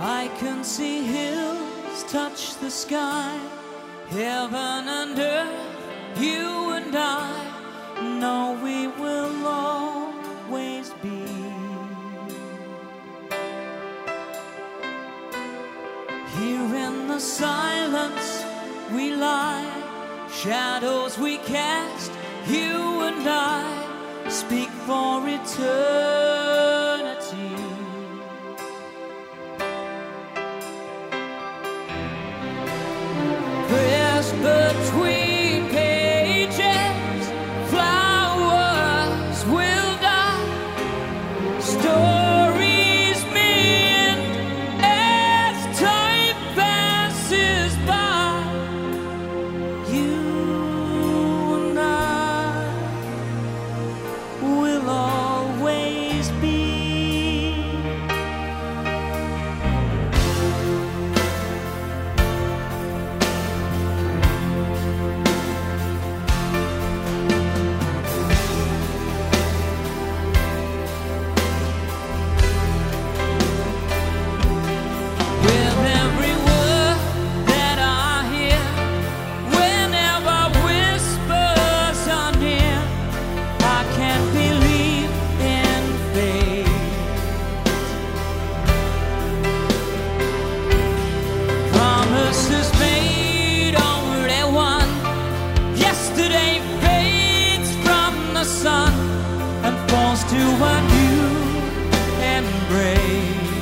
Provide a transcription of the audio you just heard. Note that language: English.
I can see hills touch the sky, heaven and earth, you and I know we will always be. Here in the silence we lie, shadows we cast, you and I speak for eternity. Pressed between pages, flowers will die, stories mend as time passes by. You and I will always be. With every word that I hear, whenever whispers are near, I can't believe in fate. Promises made, only one. Yesterday fades from the sun and falls to a new embrace.